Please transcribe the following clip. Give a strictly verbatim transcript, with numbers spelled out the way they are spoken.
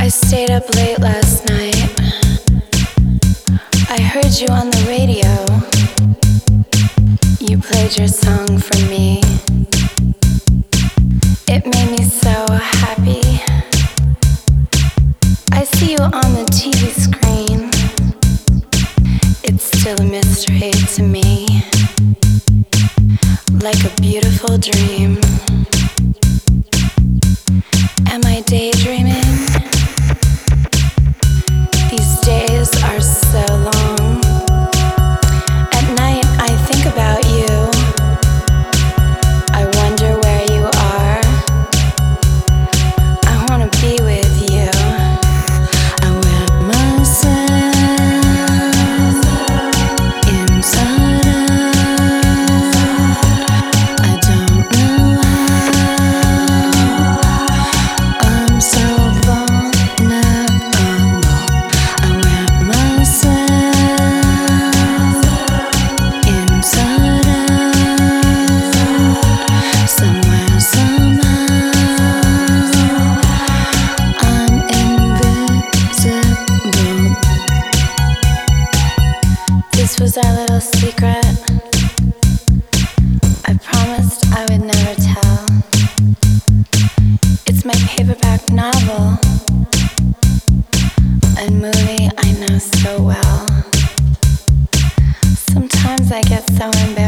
stayed up late last night. I heard you on the radio. You played your song for me. It made me so happy. I see you on the T V screen. It's still a mystery to me, like a beautiful dream. Am I daydreaming? These days are so long. At night I think about you. I wonder where you are. I wanna be with you. I wear myself inside out. I don't know how. I'm so vulnerable. I wear myself inside out. Somewhere, somehow, I'm invisible. This was our little secret. I promised I would never tell. It's my paperback novel, a movie I know so well. Sometimes I get so embarrassed.